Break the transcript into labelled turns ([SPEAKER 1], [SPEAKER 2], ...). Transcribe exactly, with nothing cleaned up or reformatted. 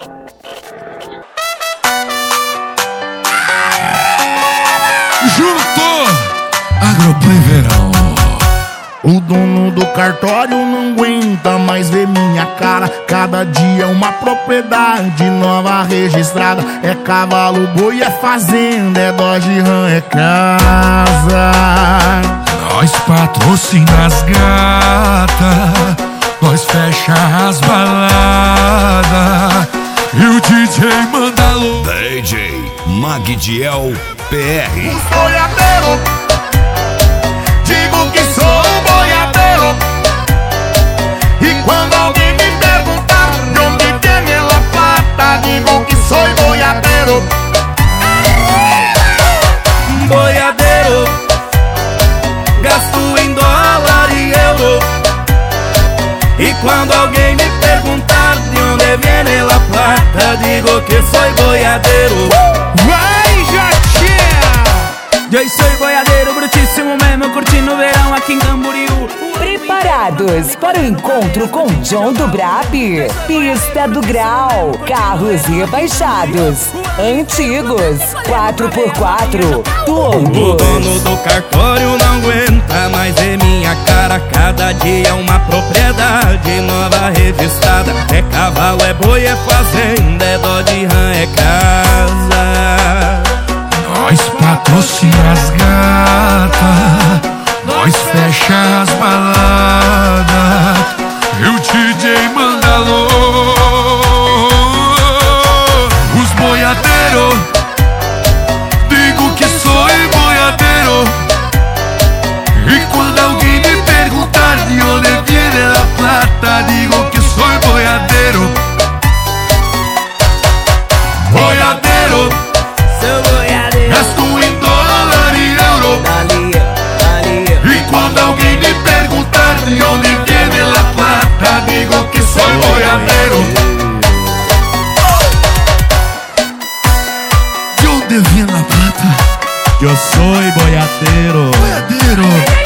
[SPEAKER 1] Juntou Agropan Verão.
[SPEAKER 2] O dono do cartório não aguenta mais ver minha cara. Cada dia uma propriedade nova registrada. É cavalo, boi, é fazenda, é Dodge Ram, é casa.
[SPEAKER 1] Nós patrocina as gata, nós fecha as baladas e o D J manda louco.
[SPEAKER 3] D J Magdiel P R.
[SPEAKER 2] Os boiadeiro, digo que sou boiadeiro. E quando alguém me perguntar de onde vem ela plata, digo que sou boiadeiro.
[SPEAKER 4] Boiadeiro, gasto em dólar e euro. E quando alguém me perguntar de onde vem la plata, digo que sou boiadeiro.
[SPEAKER 1] Vai, Jatinha!
[SPEAKER 4] Eu sou boiadeiro, brutíssimo mesmo, curtindo o verão aqui em Camboriú.
[SPEAKER 5] Preparados para o encontro com John do Brap? Pista do Grau, carros rebaixados, antigos, quatro por quatro,
[SPEAKER 4] O
[SPEAKER 5] turbos.
[SPEAKER 4] dono do cartório não aguenta mais ver minha cara. Cada dia uma propriedade nova registrada. É cavalo, é boi, é fazenda, é Dodge Ram, é casa.
[SPEAKER 1] Nós patrocina as gata, nós fecha as baladas e o D J manda louco. Os boiadeiro, digo que sou boiadeiro. E quando alguém me perguntar de onde vem la plata, digo que sou boiadeiro. Boiadeiro,
[SPEAKER 4] Sou boiadeiro,
[SPEAKER 1] gasto em dólar e euro.
[SPEAKER 4] ali, ali.
[SPEAKER 1] E quando alguém me perguntar de onde vem la plata, digo que sou boiadeiro. De onde vem la plata?
[SPEAKER 4] Eu sou boiadeiro.
[SPEAKER 1] Boiadeiro.